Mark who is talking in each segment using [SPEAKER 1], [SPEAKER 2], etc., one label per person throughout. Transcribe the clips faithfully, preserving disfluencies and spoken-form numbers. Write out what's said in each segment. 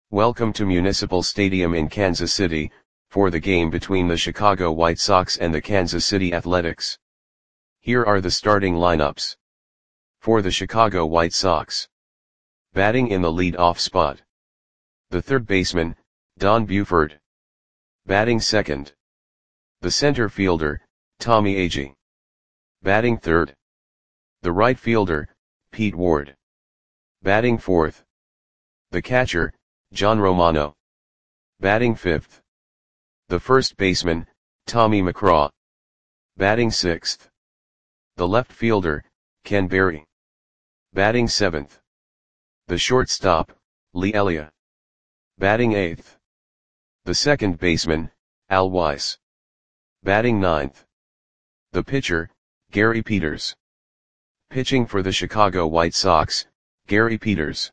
[SPEAKER 1] Welcome to Municipal Stadium in Kansas City, for the game between the Chicago White Sox and the Kansas City Athletics. Here are the starting lineups. For the Chicago White Sox. Batting in the lead-off spot. The third baseman, Don Buford. Batting second. The center fielder, Tommy Agee. Batting third. The right fielder, Pete Ward. Batting fourth. The catcher, John Romano. Batting fifth. The first baseman, Tommy McCraw. Batting sixth. The left fielder, Ken Berry. Batting seventh. The shortstop, Lee Elia. Batting eighth. The second baseman, Al Weiss. Batting ninth. The pitcher, Gary Peters. Pitching for the Chicago White Sox, Gary Peters.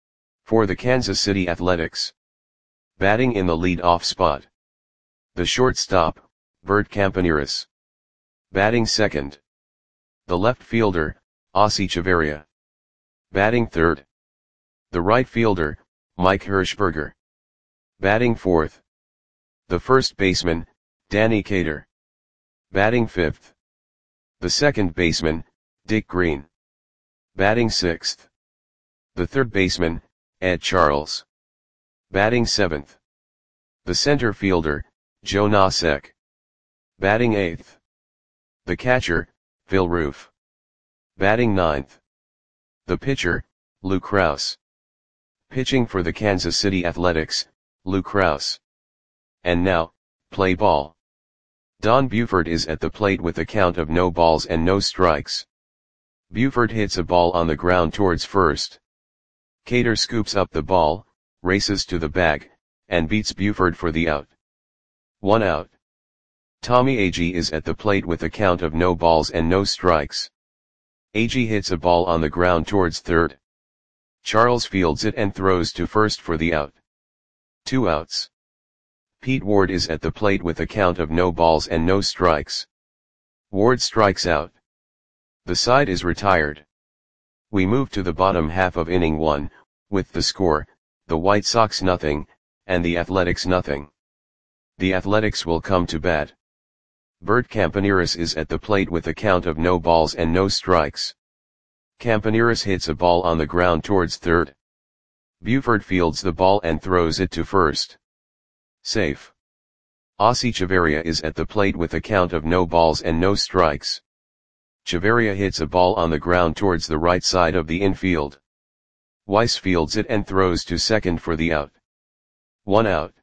[SPEAKER 1] For the Kansas City Athletics. Batting in the lead-off spot. The shortstop, Bert Campaneris. Batting second. The left fielder, Ozzie Chavarria. Batting third. The right fielder, Mike Hirschberger. Batting fourth. The first baseman, Danny Cater. Batting fifth. The second baseman, Dick Green. Batting sixth. The third baseman, Ed Charles. Batting seventh. The center fielder, Joe Nosek. Batting eighth. The catcher, Phil Roof. Batting ninth. The pitcher, Lou Krause. Pitching for the Kansas City Athletics, Lou Krause. And now, play ball. Don Buford is at the plate with a count of no balls and no strikes. Buford hits a ball on the ground towards first. Cater scoops up the ball, races to the bag, and beats Buford for the out. One out. Tommy Agee is at the plate with a count of no balls and no strikes. Agee hits a ball on the ground towards third. Charles fields it and throws to first for the out. Two outs. Pete Ward is at the plate with a count of no balls and no strikes. Ward strikes out. The side is retired. We move to the bottom half of inning one, with the score, the White Sox nothing, and the Athletics nothing. The Athletics will come to bat. Bert Campaneris is at the plate with a count of no balls and no strikes. Campaneris hits a ball on the ground towards third. Buford fields the ball and throws it to first. Safe. Ozzie Chavarria is at the plate with a count of no balls and no strikes. Chavarria hits a ball on the ground towards the right side of the infield. Weiss fields it and throws to second for the out. One out.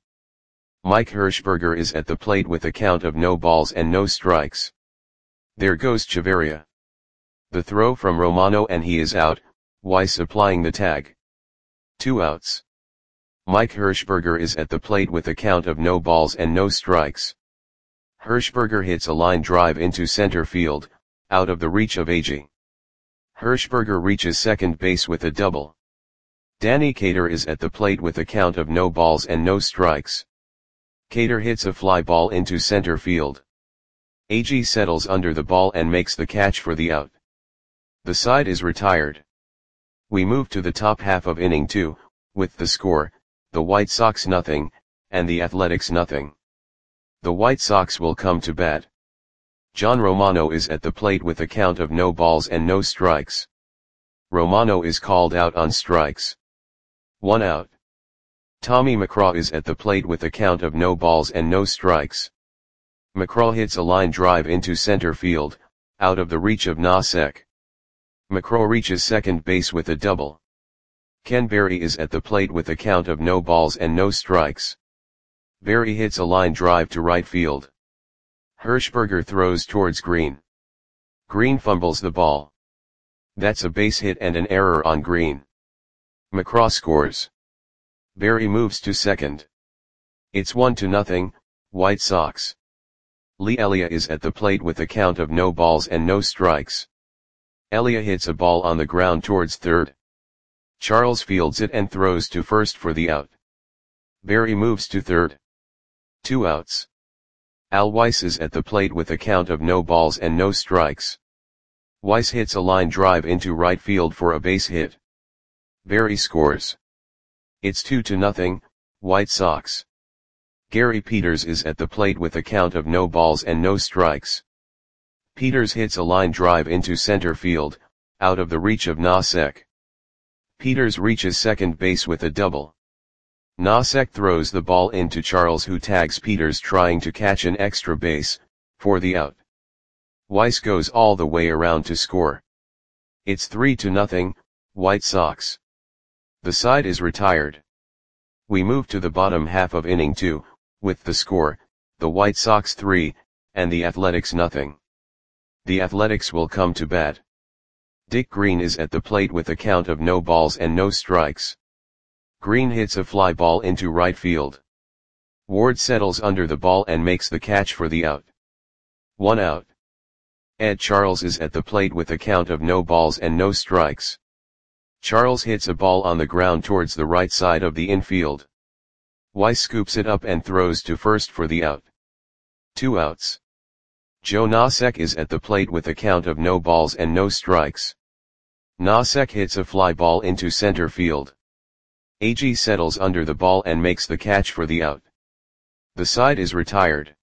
[SPEAKER 1] Mike Hirschberger is at the plate with a count of no balls and no strikes. There goes Chavarria. The throw from Romano and he is out, Weiss applying the tag. Two outs. Mike Hirschberger is at the plate with a count of no balls and no strikes. Hirschberger hits a line drive into center field, out of the reach of Agee. Hirschberger reaches second base with a double. Danny Cater is at the plate with a count of no balls and no strikes. Cater hits a fly ball into center field. Agee settles under the ball and makes the catch for the out. The side is retired. We move to the top half of inning two, with the score, the White Sox nothing, and the Athletics nothing. The White Sox will come to bat. John Romano is at the plate with a count of no balls and no strikes. Romano is called out on strikes. One out. Tommy McCraw is at the plate with a count of no balls and no strikes. McCraw hits a line drive into center field, out of the reach of Nosek. McCraw reaches second base with a double. Ken Berry is at the plate with a count of no balls and no strikes. Berry hits a line drive to right field. Hirschberger throws towards Green. Green fumbles the ball. That's a base hit and an error on Green. McCraw scores. Berry moves to second. It's one to nothing, White Sox. Lee Elia is at the plate with a count of no balls and no strikes. Elia hits a ball on the ground towards third. Charles fields it and throws to first for the out. Berry moves to third. Two outs. Al Weiss is at the plate with a count of no balls and no strikes. Weiss hits a line drive into right field for a base hit. Berry scores. It's two to nothing, White Sox. Gary Peters is at the plate with a count of no balls and no strikes. Peters hits a line drive into center field, out of the reach of Nosek. Peters reaches second base with a double. Nosek throws the ball into Charles, who tags Peters trying to catch an extra base, for the out. Weiss goes all the way around to score. It's three to nothing, White Sox. The side is retired. We move to the bottom half of inning two, with the score, the White Sox three, and the Athletics nothing. The Athletics will come to bat. Dick Green is at the plate with a count of no balls and no strikes. Green hits a fly ball into right field. Ward settles under the ball and makes the catch for the out. One out. Ed Charles is at the plate with a count of no balls and no strikes. Charles hits a ball on the ground towards the right side of the infield. Weiss scoops it up and throws to first for the out. Two outs. Joe Nosek is at the plate with a count of no balls and no strikes. Nosek hits a fly ball into center field. A G settles under the ball and makes the catch for the out. The side is retired.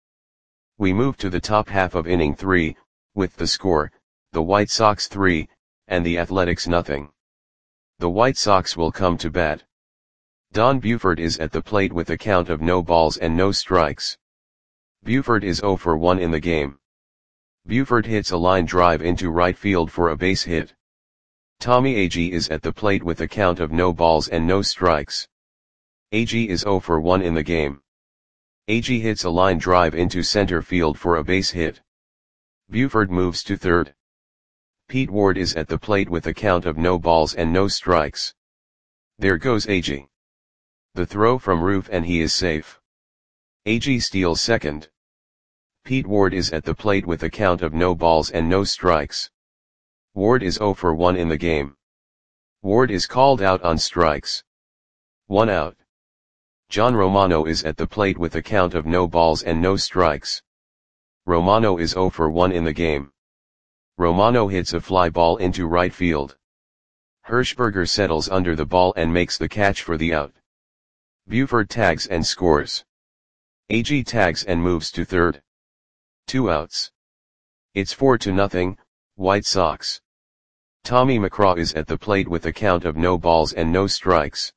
[SPEAKER 1] We move to the top half of inning three, with the score, the White Sox three, and the Athletics nothing. The White Sox will come to bat. Don Buford is at the plate with a count of no balls and no strikes. Buford is zero for one in the game. Buford hits a line drive into right field for a base hit. Tommy Agee is at the plate with a count of no balls and no strikes. Agee is zero for one in the game. Agee hits a line drive into center field for a base hit. Buford moves to third. Pete Ward is at the plate with a count of no balls and no strikes. There goes Agee. The throw from Roof and he is safe. Agee steals second. Pete Ward is at the plate with a count of no balls and no strikes. Ward is zero for one in the game. Ward is called out on strikes. One out. John Romano is at the plate with a count of no balls and no strikes. Romano is zero for one in the game. Romano hits a fly ball into right field. Hirschberger settles under the ball and makes the catch for the out. Buford tags and scores. Agee tags and moves to third. Two outs. It's four to nothing, White Sox. Tommy McCraw is at the plate with a count of no balls and no strikes.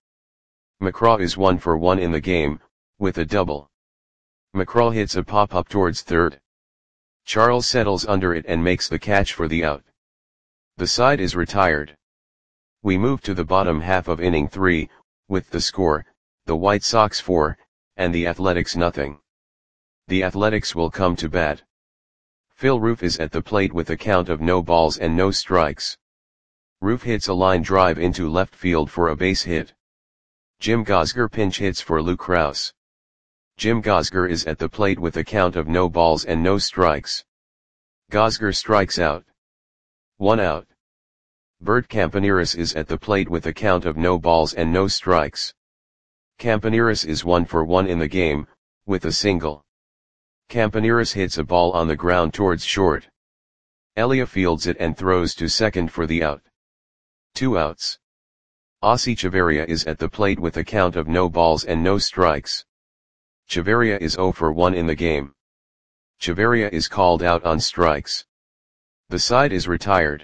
[SPEAKER 1] McCraw is one for one in the game, with a double. McCraw hits a pop-up towards third. Charles settles under it and makes the catch for the out. The side is retired. We move to the bottom half of inning three, with the score, the White Sox four, and the Athletics nothing. The Athletics will come to bat. Phil Roof is at the plate with a count of no balls and no strikes. Roof hits a line drive into left field for a base hit. Jim Gosger pinch hits for Lou Krause. Jim Gosger is at the plate with a count of no balls and no strikes. Gosger strikes out. One out. Bert Campaneris is at the plate with a count of no balls and no strikes. Campaneris is one for one in the game, with a single. Campaneris hits a ball on the ground towards short. Elia fields it and throws to second for the out. Two outs. Ossie Chavarria is at the plate with a count of no balls and no strikes. Chavarria is zero for one in the game. Chavarria is called out on strikes. The side is retired.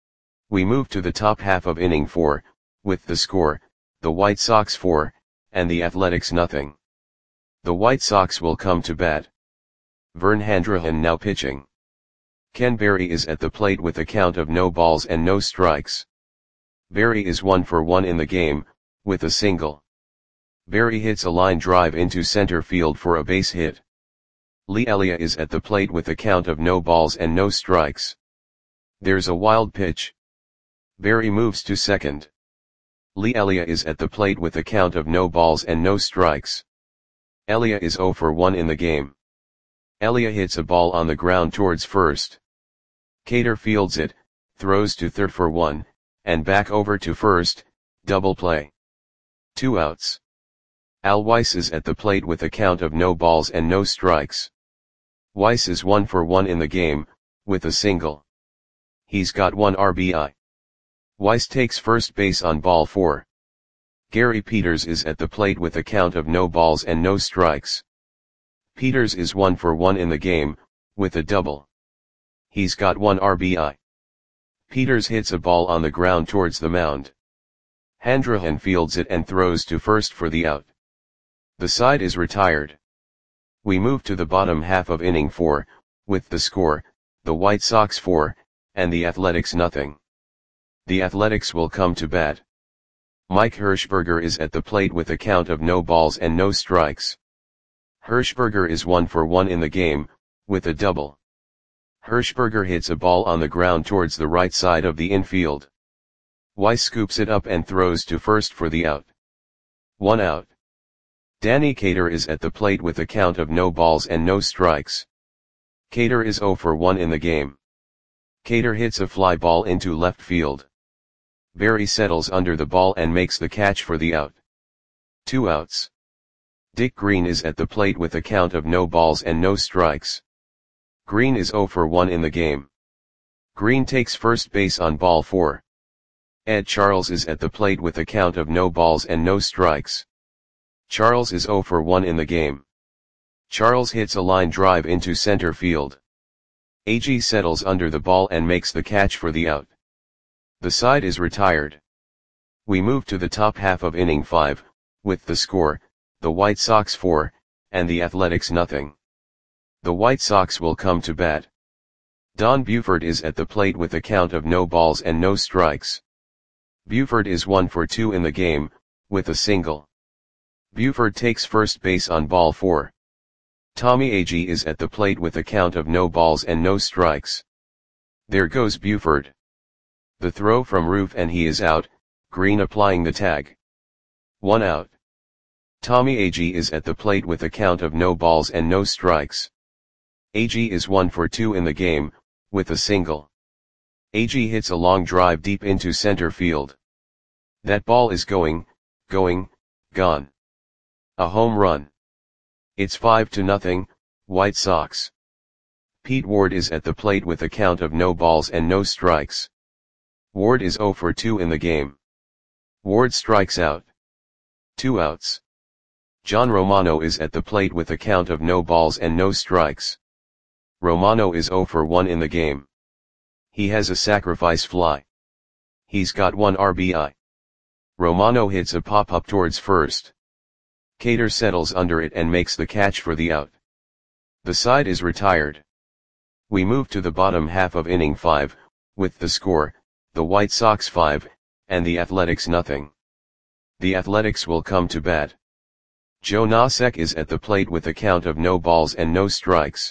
[SPEAKER 1] We move to the top half of inning four, with the score, the White Sox four, and the Athletics nothing. The White Sox will come to bat. Vern Handrahan now pitching. Ken Berry is at the plate with a count of no balls and no strikes. Berry is one for one in the game, with a single. Berry hits a line drive into center field for a base hit. Lee Elia is at the plate with a count of no balls and no strikes. There's a wild pitch. Berry moves to second. Lee Elia is at the plate with a count of no balls and no strikes. Elia is zero for one in the game. Elia hits a ball on the ground towards first. Cater fields it, throws to third for one, and back over to first, double play. Two outs. Al Weiss is at the plate with a count of no balls and no strikes. Weiss is one for one in the game, with a single. He's got one R B I. Weiss takes first base on ball four. Gary Peters is at the plate with a count of no balls and no strikes. Peters is one for one in the game, with a double. He's got one R B I. Peters hits a ball on the ground towards the mound. Handrahan fields it and throws to first for the out. The side is retired. We move to the bottom half of inning four, with the score, the White Sox four, and the Athletics nothing. The Athletics will come to bat. Mike Hirschberger is at the plate with a count of no balls and no strikes. Hirschberger is one for one in the game, with a double. Hirschberger hits a ball on the ground towards the right side of the infield. Weiss scoops it up and throws to first for the out. One out. Danny Cater is at the plate with a count of no balls and no strikes. Cater is zero for one in the game. Cater hits a fly ball into left field. Berry settles under the ball and makes the catch for the out. Two outs. Dick Green is at the plate with a count of no balls and no strikes. Green is zero for one in the game. Green takes first base on ball four. Ed Charles is at the plate with a count of no balls and no strikes. Charles is zero for one in the game. Charles hits a line drive into center field. A G settles under the ball and makes the catch for the out. The side is retired. We move to the top half of inning five, with the score, the White Sox four, and the Athletics nothing. The White Sox will come to bat. Don Buford is at the plate with a count of no balls and no strikes. Buford is one for two in the game, with a single. Buford takes first base on ball four. Tommy Agee is at the plate with a count of no balls and no strikes. There goes Buford. The throw from Roof and he is out, Green applying the tag. One out. Tommy Agee is at the plate with a count of no balls and no strikes. Agee is one for two in the game, with a single. Agee hits a long drive deep into center field. That ball is going, going, gone. A home run. It's five to nothing, White Sox. Pete Ward is at the plate with a count of no balls and no strikes. Ward is zero for two in the game. Ward strikes out. Two outs. John Romano is at the plate with a count of no balls and no strikes. Romano is zero for one in the game. He has a sacrifice fly. He's got one R B I. Romano hits a pop-up towards first. Cater settles under it and makes the catch for the out. The side is retired. We move to the bottom half of inning five, with the score, the White Sox five, and the Athletics nothing. The Athletics will come to bat. Joe Nosek is at the plate with a count of no balls and no strikes.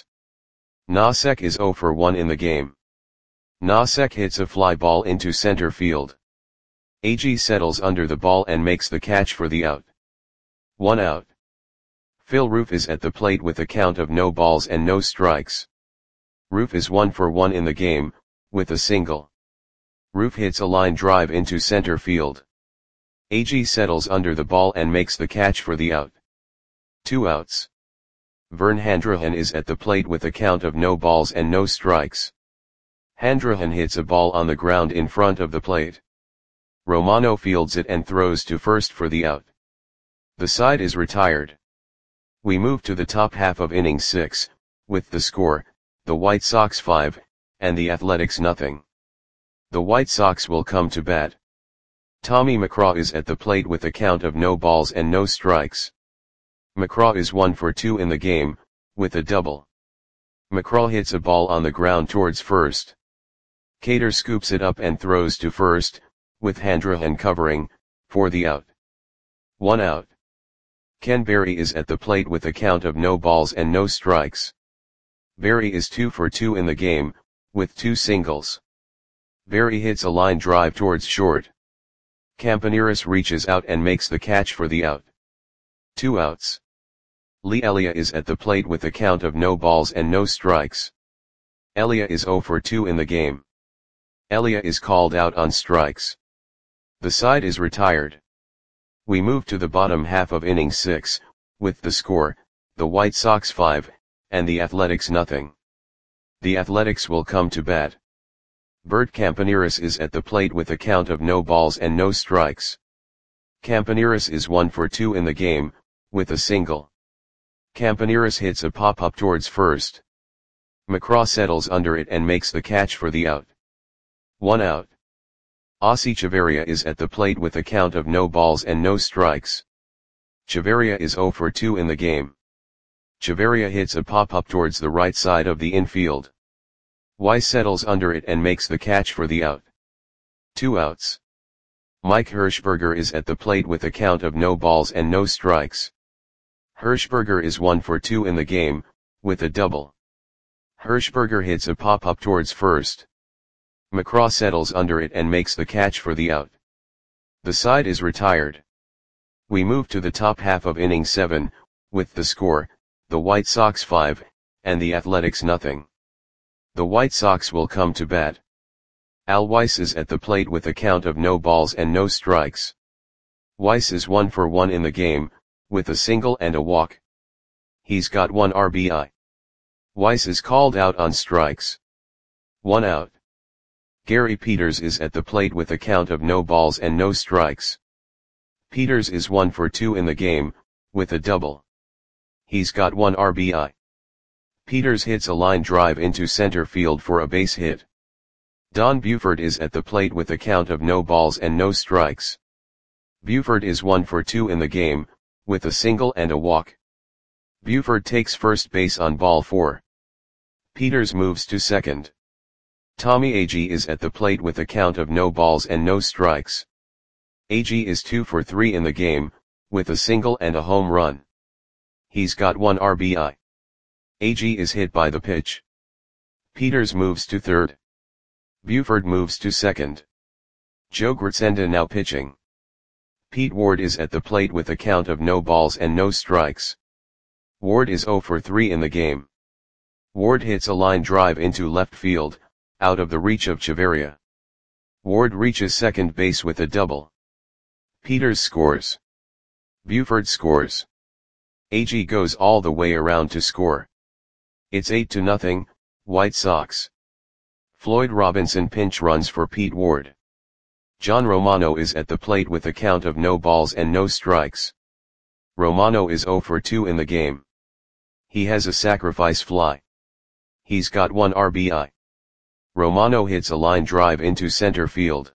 [SPEAKER 1] Nosek is zero for one in the game. Nosek hits a fly ball into center field. Agee settles under the ball and makes the catch for the out. One out. Phil Roof is at the plate with a count of no balls and no strikes. Roof is one for one in the game, with a single. Roof hits a line drive into center field. Agee settles under the ball and makes the catch for the out. Two outs. Vern Handrahan is at the plate with a count of no balls and no strikes. Handrahan hits a ball on the ground in front of the plate. Romano fields it and throws to first for the out. The side is retired. We move to the top half of inning six, with the score, the White Sox five, and the Athletics nothing. The White Sox will come to bat. Tommy McCraw is at the plate with a count of no balls and no strikes. McCraw is one for two in the game, with a double. McCraw hits a ball on the ground towards first. Cater scoops it up and throws to first, with Handrahan covering, for the out. One out. Ken Berry is at the plate with a count of no balls and no strikes. Berry is two for two in the game, with two singles. Berry hits a line drive towards short. Campaneris reaches out and makes the catch for the out. Two outs. Lee Elia is at the plate with a count of no balls and no strikes. Elia is zero for two in the game. Elia is called out on strikes. The side is retired. We move to the bottom half of inning six, with the score, the White Sox five, and the Athletics nothing. The Athletics will come to bat. Bert Campaneris is at the plate with a count of no balls and no strikes. Campaneris is one for two in the game, with a single. Campaneris hits a pop-up towards first. McCraw settles under it and makes the catch for the out. One out. Ossie Chavarria is at the plate with a count of no balls and no strikes. Chavarria is zero for two in the game. Chavarria hits a pop-up towards the right side of the infield. Weiss settles under it and makes the catch for the out. Two outs. Mike Hirschberger is at the plate with a count of no balls and no strikes. Hirschberger is one for two in the game, with a double. Hirschberger hits a pop-up towards first. McCraw settles under it and makes the catch for the out. The side is retired. We move to the top half of inning seven, with the score, the White Sox five, and the Athletics nothing. The White Sox will come to bat. Al Weiss is at the plate with a count of no balls and no strikes. Weiss is one for one in the game, with a single and a walk. He's got one R B I. Weiss is called out on strikes. One out. Gary Peters is at the plate with a count of no balls and no strikes. Peters is one for two in the game, with a double. He's got one R B I. Peters hits a line drive into center field for a base hit. Don Buford is at the plate with a count of no balls and no strikes. Buford is one for two in the game, with a single and a walk. Buford takes first base on ball four. Peters moves to second. Tommy Agee is at the plate with a count of no balls and no strikes. Agee is two for three in the game, with a single and a home run. He's got one R B I. Agee is hit by the pitch. Peters moves to third. Buford moves to second. Joe Gritsenda now pitching. Pete Ward is at the plate with a count of no balls and no strikes. Ward is zero for three in the game. Ward hits a line drive into left field, out of the reach of Chavarria. Ward reaches second base with a double. Peters scores. Buford scores. Agee goes all the way around to score. It's eight to nothing, White Sox. Floyd Robinson pinch runs for Pete Ward. John Romano is at the plate with a count of no balls and no strikes. Romano is zero for two in the game. He has a sacrifice fly. He's got one R B I. Romano hits a line drive into center field.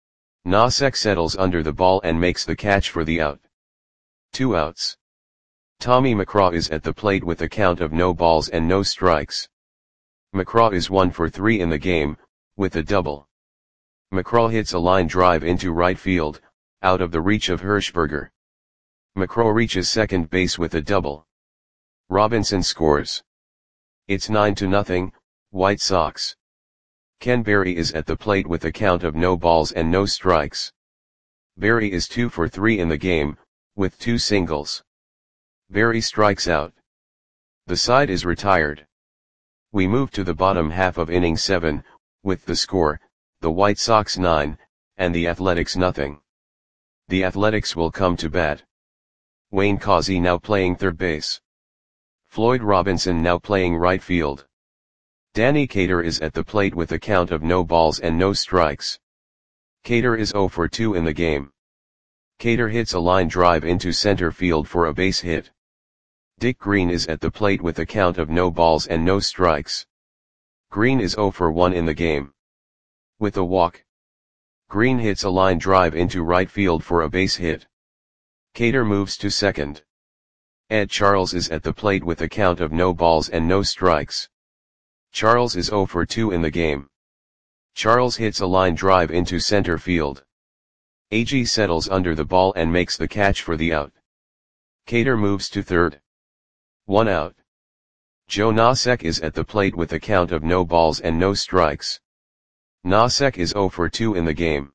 [SPEAKER 1] Nosek settles under the ball and makes the catch for the out. Two outs. Tommy McCraw is at the plate with a count of no balls and no strikes. McCraw is one for three in the game, with a double. McCraw hits a line drive into right field, out of the reach of Hirschberger. McCraw reaches second base with a double. Robinson scores. It's nine to nothing, White Sox. Ken Berry is at the plate with a count of no balls and no strikes. Berry is two for three in the game, with two singles. Berry strikes out. The side is retired. We move to the bottom half of inning seven, with the score, the White Sox nine, and the Athletics nothing. The Athletics will come to bat. Wayne Causey now playing third base. Floyd Robinson now playing right field. Danny Cater is at the plate with a count of no balls and no strikes. Cater is zero for two in the game. Cater hits a line drive into center field for a base hit. Dick Green is at the plate with a count of no balls and no strikes. Green is zero for one in the game. With a walk. Green hits a line drive into right field for a base hit. Cater moves to second. Ed Charles is at the plate with a count of no balls and no strikes. Charles is zero for two in the game. Charles hits a line drive into center field. Agee settles under the ball and makes the catch for the out. Cater moves to third. One out. Joe Nosek is at the plate with a count of no balls and no strikes. Nosek is zero for two in the game.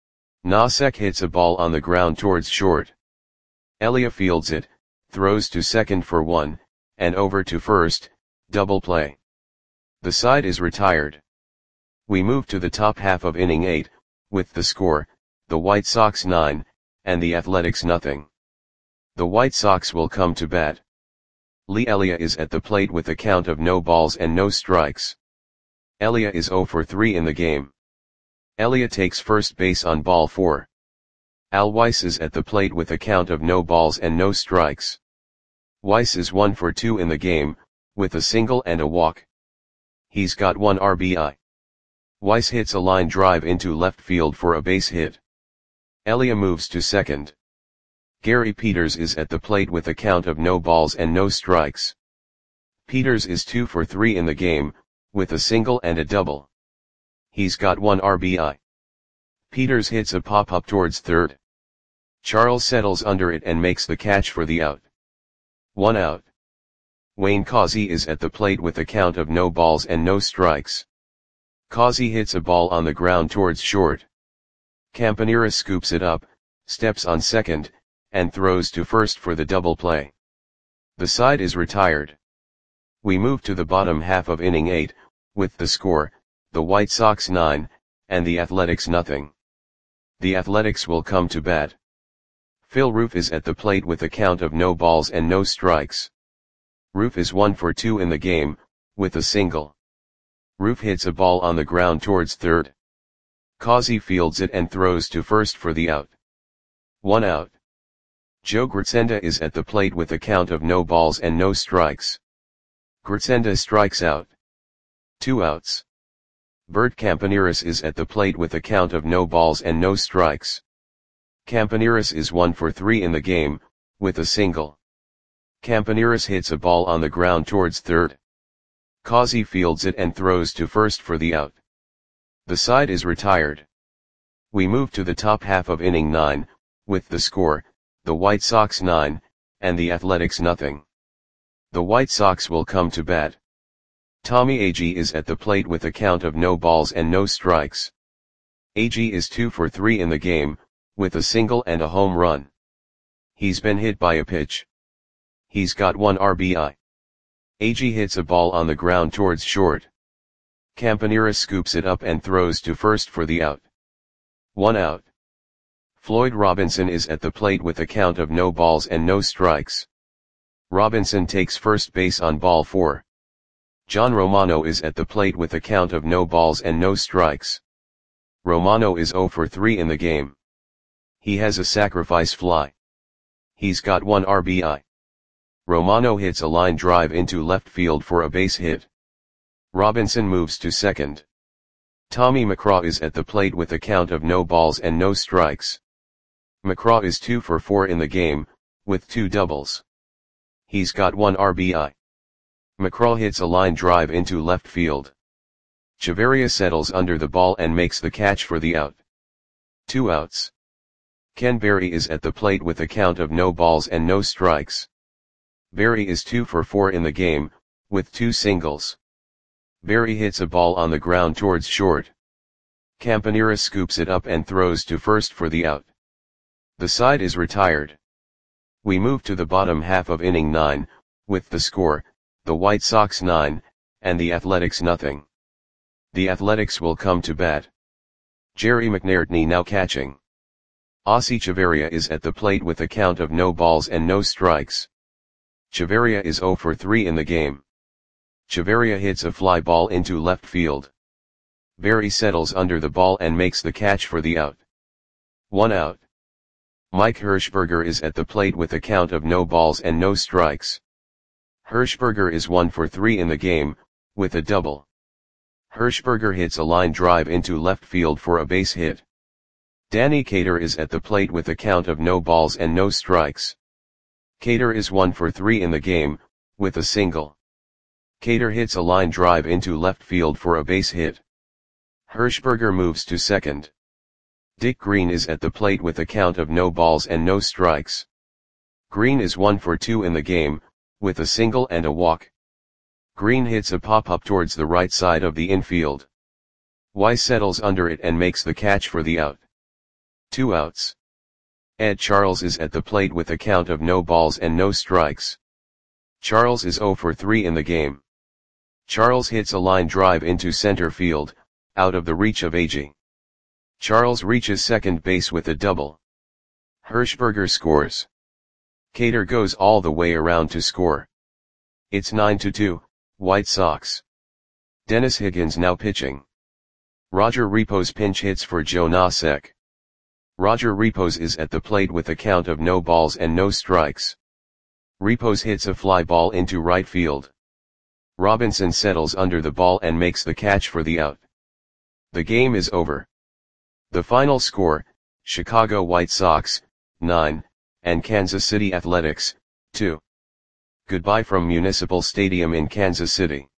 [SPEAKER 1] Nosek hits a ball on the ground towards short. Elia fields it, throws to second for one, and over to first, double play. The side is retired. We move to the top half of inning eight, with the score, the White Sox nine, and the Athletics nothing. The White Sox will come to bat. Lee Elia is at the plate with a count of no balls and no strikes. Elia is zero for three in the game. Elia takes first base on ball four. Al Weiss is at the plate with a count of no balls and no strikes. Weiss is one for two in the game, with a single and a walk. He's got one R B I. Weiss hits a line drive into left field for a base hit. Elia moves to second. Gary Peters is at the plate with a count of no balls and no strikes. Peters is two for three in the game, with a single and a double. He's got one R B I. Peters hits a pop-up towards third. Charles settles under it and makes the catch for the out. One out. Wayne Causey is at the plate with a count of no balls and no strikes. Causey hits a ball on the ground towards short. Campanera scoops it up, steps on second, and throws to first for the double play. The side is retired. We move to the bottom half of inning eight, with the score, the White Sox nine, and the Athletics nothing. The Athletics will come to bat. Phil Roof is at the plate with a count of no balls and no strikes. Roof is one for two in the game, with a single. Roof hits a ball on the ground towards third. Causey fields it and throws to first for the out. One out. Joe Gritsenda is at the plate with a count of no balls and no strikes. Gritsenda strikes out. Two outs. Bert Campaneris is at the plate with a count of no balls and no strikes. Campaneris is one for three in the game, with a single. Campaneris hits a ball on the ground towards third. Causey fields it and throws to first for the out. The side is retired. We move to the top half of inning nine, with the score, the White Sox nine, and the Athletics nothing. The White Sox will come to bat. Tommy Agee is at the plate with a count of no balls and no strikes. Agee is two for three in the game, with a single and a home run. He's been hit by a pitch. He's got one R B I. Agee hits a ball on the ground towards short. Campanera scoops it up and throws to first for the out. One out. Floyd Robinson is at the plate with a count of no balls and no strikes. Robinson takes first base on ball four. John Romano is at the plate with a count of no balls and no strikes. Romano is zero for three in the game. He has a sacrifice fly. He's got one R B I. Romano hits a line drive into left field for a base hit. Robinson moves to second. Tommy McCraw is at the plate with a count of no balls and no strikes. McCraw is two for four in the game, with two doubles. He's got one R B I. McCraw hits a line drive into left field. Chavarria settles under the ball and makes the catch for the out. Two outs. Ken Berry is at the plate with a count of no balls and no strikes. Berry is two for four in the game, with two singles. Berry hits a ball on the ground towards short. Campanera scoops it up and throws to first for the out. The side is retired. We move to the bottom half of inning nine, with the score, the White Sox nine, and the Athletics nothing. The Athletics will come to bat. Jerry McNairtney now catching. Ossie Chavarria is at the plate with a count of no balls and no strikes. Chavarria is zero for three in the game. Chavarria hits a fly ball into left field. Berry settles under the ball and makes the catch for the out. One out. Mike Hirschberger is at the plate with a count of no balls and no strikes. Hirschberger is one for three in the game, with a double. Hirschberger hits a line drive into left field for a base hit. Danny Cater is at the plate with a count of no balls and no strikes. Cater is one for three in the game, with a single. Cater hits a line drive into left field for a base hit. Hirschberger moves to second. Dick Green is at the plate with a count of no balls and no strikes. Green is one for two in the game, with a single and a walk. Green hits a pop-up towards the right side of the infield. Weiss settles under it and makes the catch for the out. Two outs. Ed Charles is at the plate with a count of no balls and no strikes. Charles is zero for three in the game. Charles hits a line drive into center field, out of the reach of Agee. Charles reaches second base with a double. Hirschberger scores. Cater goes all the way around to score. It's nine to two, White Sox. Dennis Higgins now pitching. Roger Repos pinch hits for Joe Nosek. Roger Repos is at the plate with a count of no balls and no strikes. Repos hits a fly ball into right field. Robinson settles under the ball and makes the catch for the out. The game is over. The final score, Chicago White Sox, nine, and Kansas City Athletics, two. Goodbye from Municipal Stadium in Kansas City.